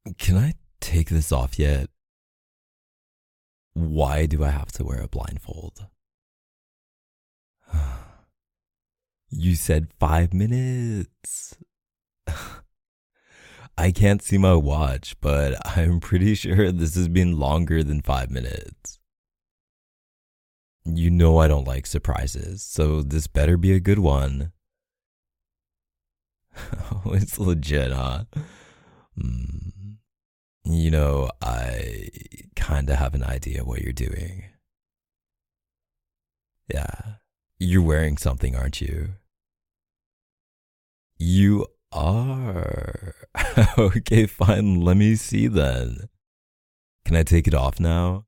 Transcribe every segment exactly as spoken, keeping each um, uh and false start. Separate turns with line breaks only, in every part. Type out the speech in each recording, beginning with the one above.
Can I take this off yet? Why do I have to wear a blindfold? You said five minutes. I can't see my watch, but I'm pretty sure this has been longer than five minutes. You know I don't like surprises, so this better be a good one. Oh, it's legit, huh? Mm. You know, I kinda have an idea what you're doing. Yeah. You're wearing something, aren't you? You are. Okay, fine. Let me see then. Can I take it off now?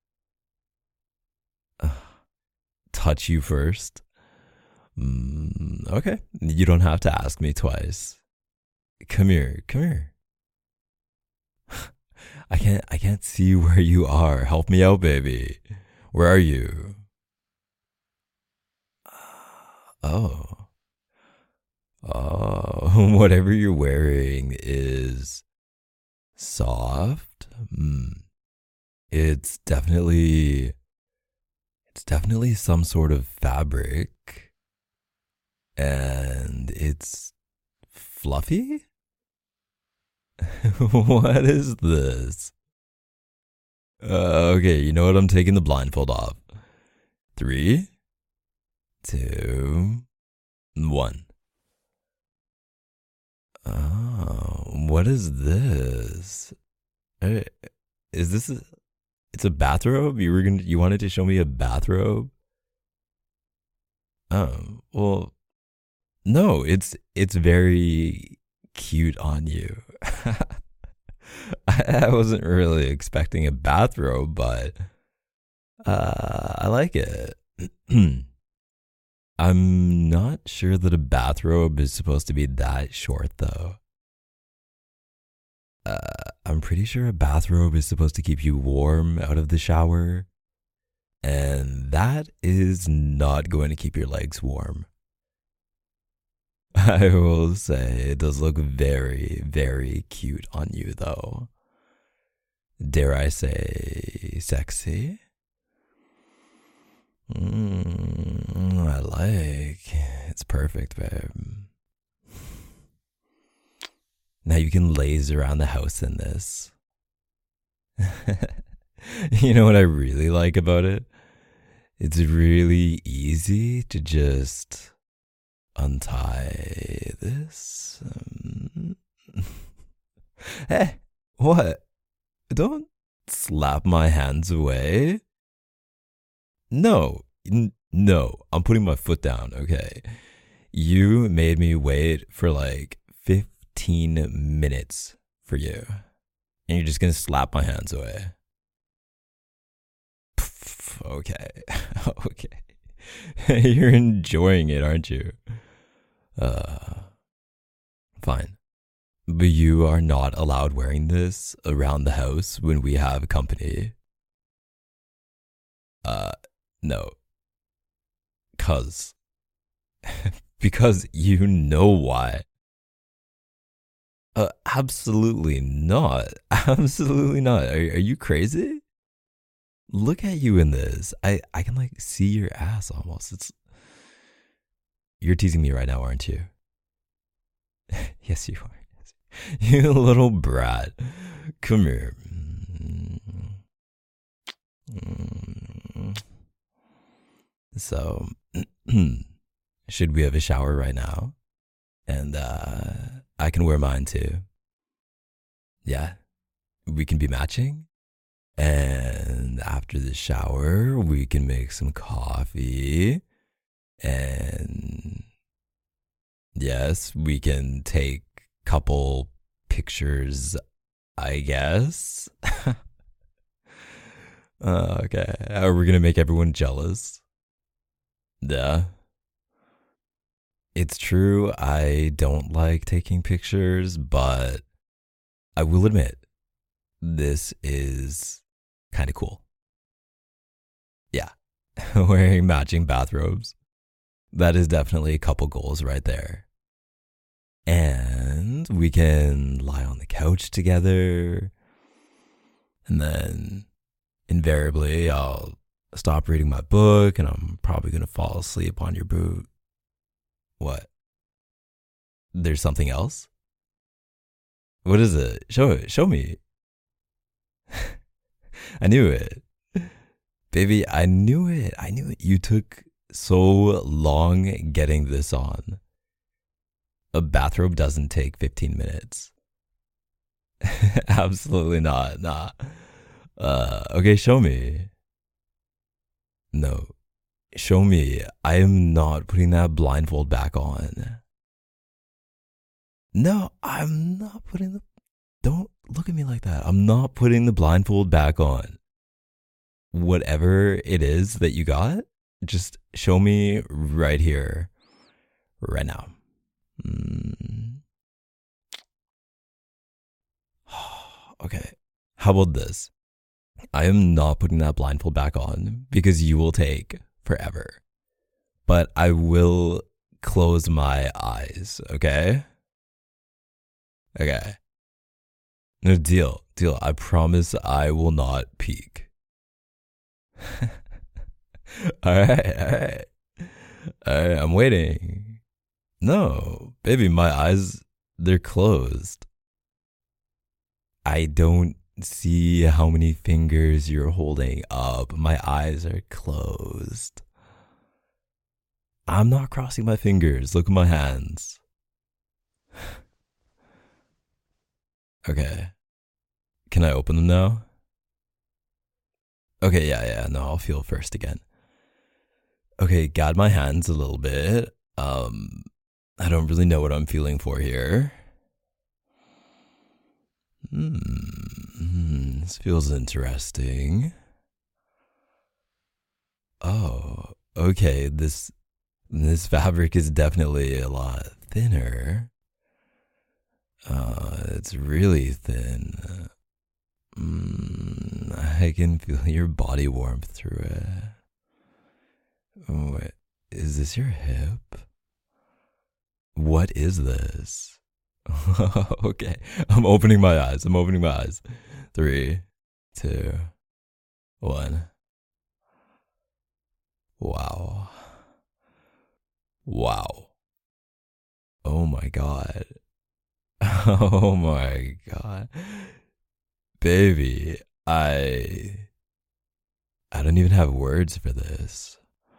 Uh, touch you first? Mm, okay. You don't have to ask me twice. Come here. Come here. I can't I can't see where you are. Help me out, baby. Where are you? Oh. Oh, whatever you're wearing is soft. Mm. It's definitely it's definitely some sort of fabric and it's fluffy? What is this? Uh, okay, you know what? I'm taking the blindfold off. Three, two, one. Oh, what is this? Eh, Is this a, it's a bathrobe? You were gonna you wanted to show me a bathrobe? Oh, well, no, it's it's very cute on you. I, I wasn't really expecting a bathrobe, but uh, I like it. I'm not sure that a bathrobe is supposed to be that short, though. Uh, I'm pretty sure a bathrobe is supposed to keep you warm out of the shower, and that is not going to keep your legs warm. I will say it does look very, very cute on you, though. Dare I say, sexy? Mm, I like. It's perfect, babe. Now you can laze around the house in this. You know what I really like about it? It's really easy to just untie this. Um, hey, what? Don't slap my hands away. No, n- no, I'm putting my foot down, okay? You made me wait for like fifteen minutes for you. And you're just gonna slap my hands away. Pff, okay, okay. You're enjoying it, aren't you? Uh, fine. But you are not allowed wearing this around the house when we have company. Uh, no. Cause. Because you know why. Uh, absolutely not. Absolutely not. Are, are you crazy? Look at you in this. I, I can like see your ass almost. It's You're teasing me right now, aren't you? Yes, you are. You little brat. Come here. So, should we have a shower right now? And uh, I can wear mine too. Yeah, we can be matching. And after the shower, we can make some coffee. And yes, we can take a couple pictures, I guess. uh, okay. Are we going to make everyone jealous? Yeah. It's true, I don't like taking pictures, but I will admit, this is kind of cool. Yeah. Wearing matching bathrobes. That is definitely a couple goals right there. And and we can lie on the couch together. And then invariably, I'll stop reading my book and I'm probably going to fall asleep on your boot. What? There's something else? What is it? Show it. Show me. I knew it. Baby, I knew it. I knew it. You took so long getting this on. A bathrobe doesn't take fifteen minutes. Absolutely not. Nah. Uh, okay, show me. No. Show me. I am not putting that blindfold back on. No, I'm not putting the... Don't look at me like that. I'm not putting the blindfold back on. Whatever it is that you got, just show me right here, right now. Mm. Okay, how about this? I am not putting that blindfold back on because you will take forever. But I will close my eyes, okay? Okay. No, deal, deal. I promise I will not peek. Alright, alright. Alright, I'm waiting. No, baby, my eyes, they're closed. I don't see how many fingers you're holding up. My eyes are closed. I'm not crossing my fingers. Look at my hands. Okay. Can I open them now? Okay, yeah, yeah. No, I'll feel first again. Okay, guide my hands a little bit. Um, I don't really know what I'm feeling for here. Hmm, this feels interesting. Oh, okay. This this fabric is definitely a lot thinner. Uh, it's really thin. Mm, I can feel your body warmth through it. Oh, wait, is this your hip? What is this? Okay, I'm opening my eyes. I'm opening my eyes. Three, two, one. Wow. Wow. Oh my God. Oh my God. Baby, I I don't even have words for this.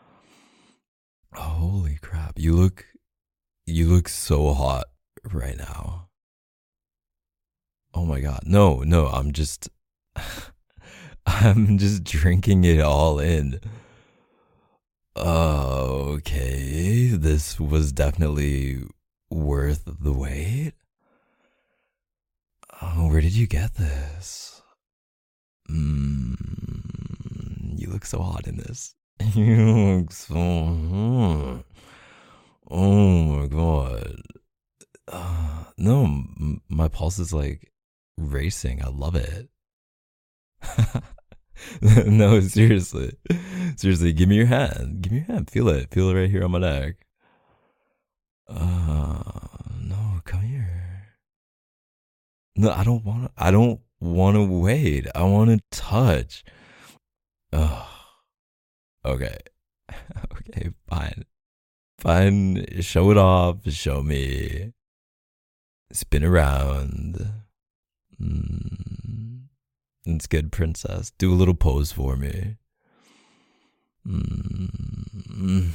Holy crap. You look you look so hot right now. Oh my God. No, no, I'm just I'm just drinking it all in. Okay, this was definitely worth the wait. Oh, where did you get this? Mm, you look so hot in this. You look so hot. Oh my God. Uh, no, m- my pulse is like racing. I love it. No, seriously. Seriously, give me your hand. Give me your hand. Feel it. Feel it right here on my neck. Uh, no, come here. No, I don't want to. I don't want to wait. I want to touch. Ugh. Okay. Okay, fine. Fine. Show it off. Show me. Spin around. Mm. It's good, princess. Do a little pose for me. Mm.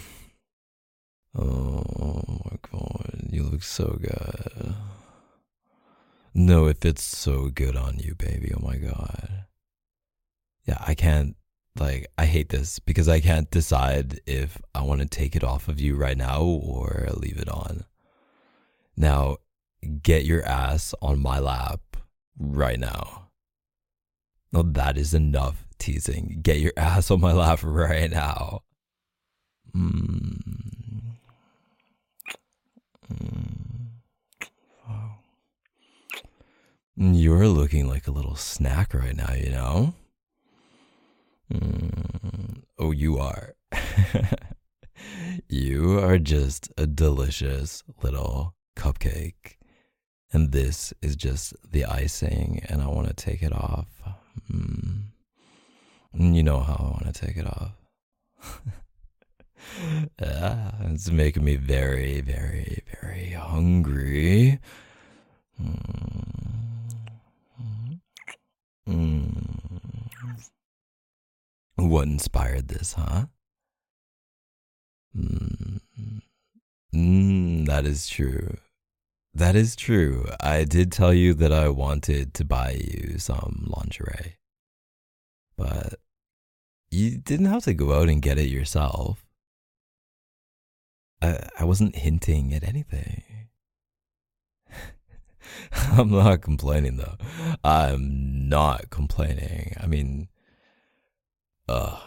Oh my God. You look so good. No, it fits so good on you, baby. Oh my God. Yeah, I can't, like, I hate this because I can't decide if I want to take it off of you right now or leave it on. Now, get your ass on my lap right now. No, that is enough teasing. Get your ass on my lap right now. Mm. Mm. Oh. You're looking like a little snack right now, you know? Mm. Oh, you are. You are just a delicious little cupcake. And this is just the icing, and I want to take it off. Mm. You know how I want to take it off. Yeah, it's making me very, very, very hungry. Mm. Mm. What inspired this, huh? Mm. Mm, that is true. That is true. I did tell you that I wanted to buy you some lingerie, but you didn't have to go out and get it yourself. I, I wasn't hinting at anything. I'm not complaining though. I'm not complaining. I mean, uh,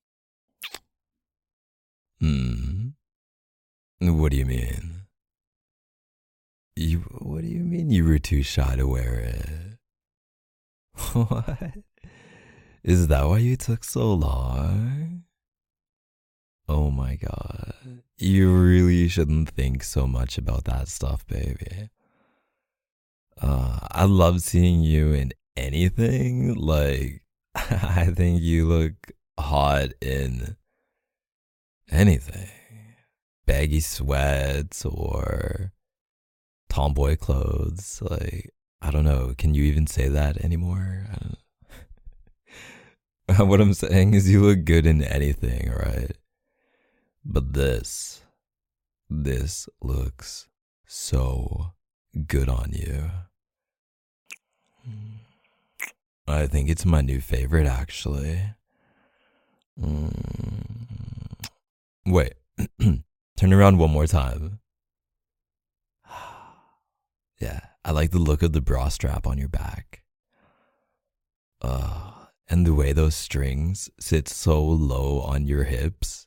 hmm. What do you mean? You, what do you mean you were too shy to wear it? What? Is that why you took so long? Oh my god. You really shouldn't think so much about that stuff, baby. Uh, I love seeing you in anything. Like, I think you look hot in anything. Baggy sweats or tomboy clothes. Like, I don't know. Can you even say that anymore? I don't... What I'm saying is you look good in anything, right? But this, this looks so good on you. I think it's my new favorite, actually. Mm. Wait, turn around one more time. Yeah, I like the look of the bra strap on your back. Uh, and the way those strings sit so low on your hips.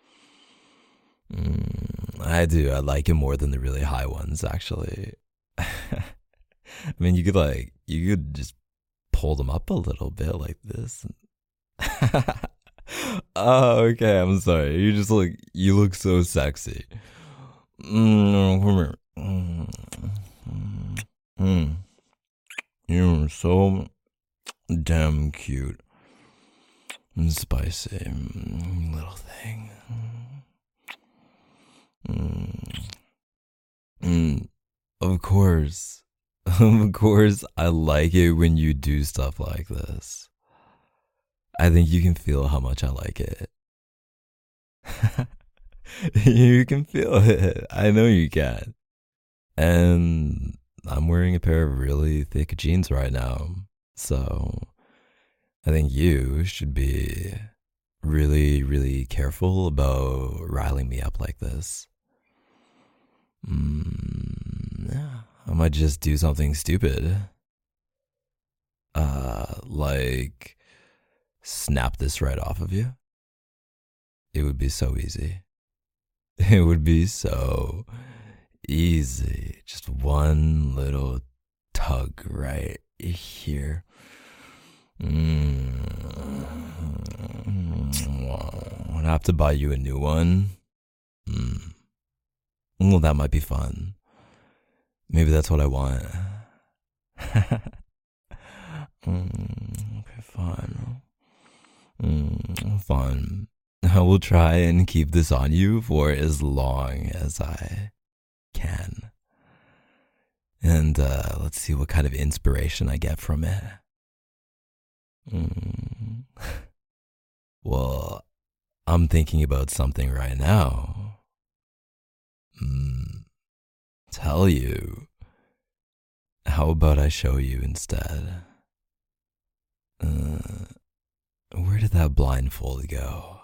Mm, I do. I like it more than the really high ones, actually. I mean, you could like, you could just pull them up a little bit like this. Oh, okay. I'm sorry. You just look, you look so sexy. Mm, come here. Mm, mm. You're so damn cute and spicy, mm, little thing. Mm. Mm. Of course. Of course, I like it when you do stuff like this. I think you can feel how much I like it. You can feel it. I know you can. And I'm wearing a pair of really thick jeans right now. So I think you should be really, really careful about riling me up like this. Mm, yeah, I might just do something stupid. Uh, like snap this right off of you. It would be so easy. It would be so easy. Just one little tug right here. Mm. I'd have to buy you a new one. Mm. Well, that might be fun. Maybe that's what I want. mm, okay, fine. Mm, fun. I will try and keep this on you for as long as I can. And uh, let's see what kind of inspiration I get from it. Mm. Well, I'm thinking about something right now. Mm. Tell you. How about I show you instead? Uh, where did that blindfold go?